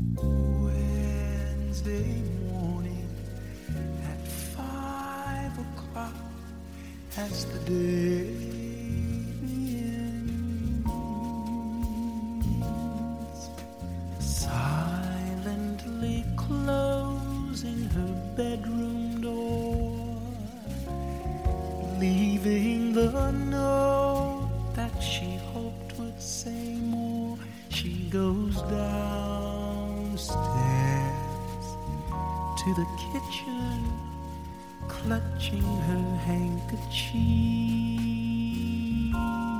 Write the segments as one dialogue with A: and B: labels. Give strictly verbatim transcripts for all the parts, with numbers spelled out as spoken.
A: Wednesday morning at five o'clock as the day begins, silently closing her bedroom door, leaving the note that she hoped would say more. She goes downstairs to the kitchen, clutching her handkerchief,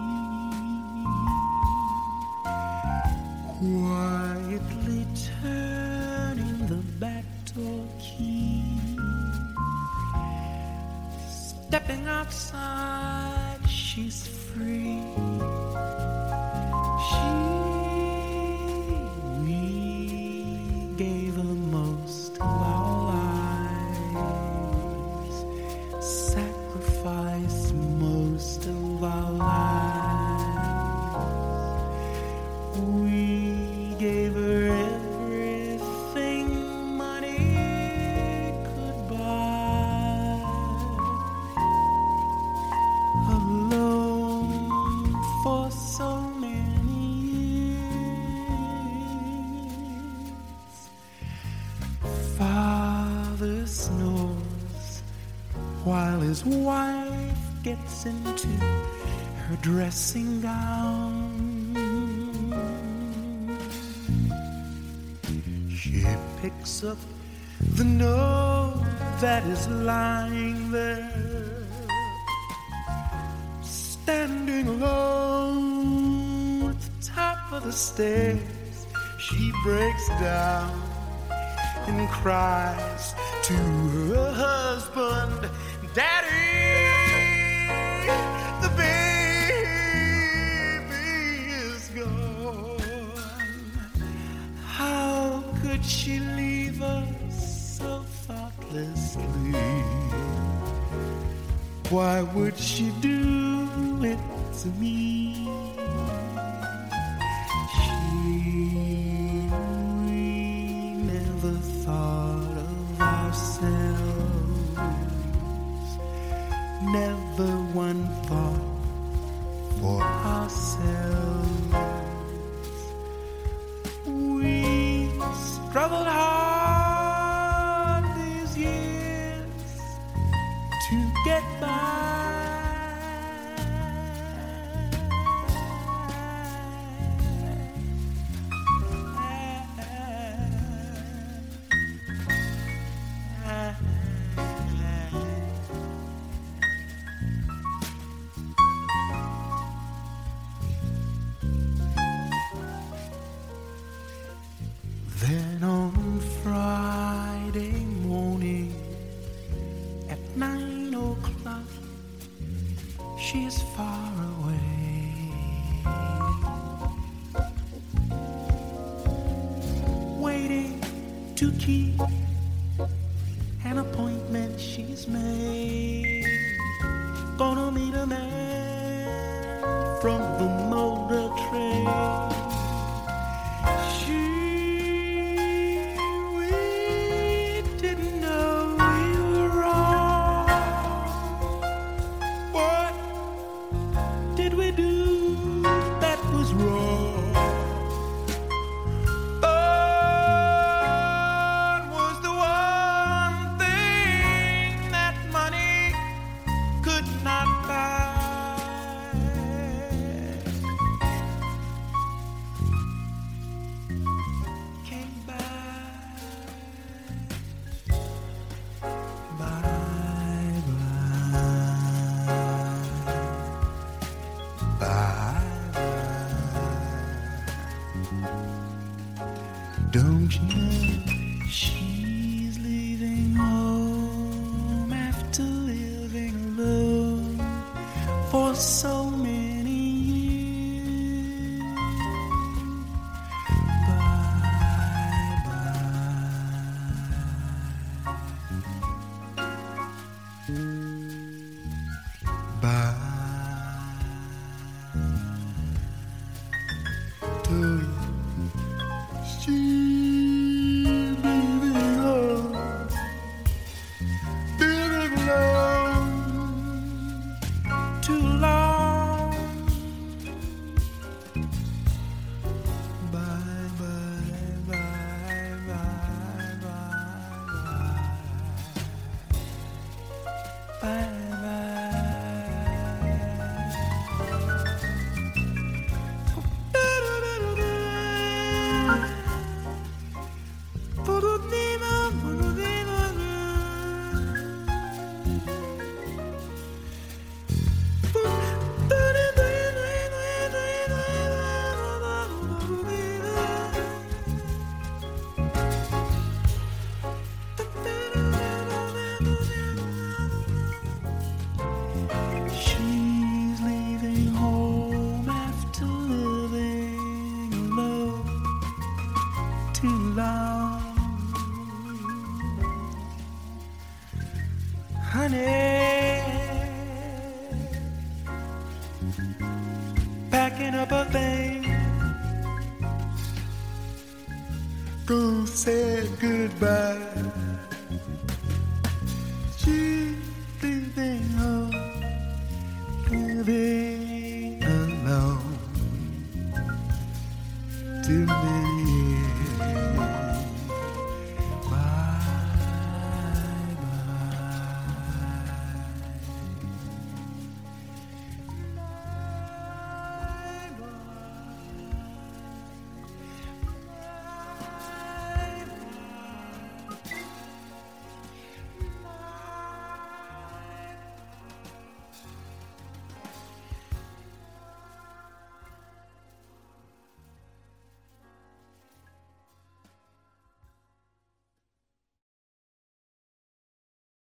A: quietly turning the back door key, stepping outside, she's free. She, we gave her most of our lives, sacrificed most of our lives. We gave her everything money could buy. Alone for so many years, Father snores while his wife gets into her dressing gown. She picks up the note that is lying there, standing alone at the top of the stairs. She breaks down and cries to her husband, "Daddy, the baby is gone. How could she leave us so thoughtlessly? Why would she do it to me?" She, we never thought of ourselves, never one thought for ourselves. We struggled hard these years to get by. Then on Friday morning at nine o'clock, she is far away, waiting to keep an appointment she's made. Gonna meet a man from the motor trade. Did we do that was wrong? But was the one thing that money could not buy. Can't buy. Bye bye. Don't you know she's leaving home after living alone for so many years? Bye bye. Bye. To you. She too long. Honey, packing up a thing, go say goodbye. She's leaving home, living alone. Too many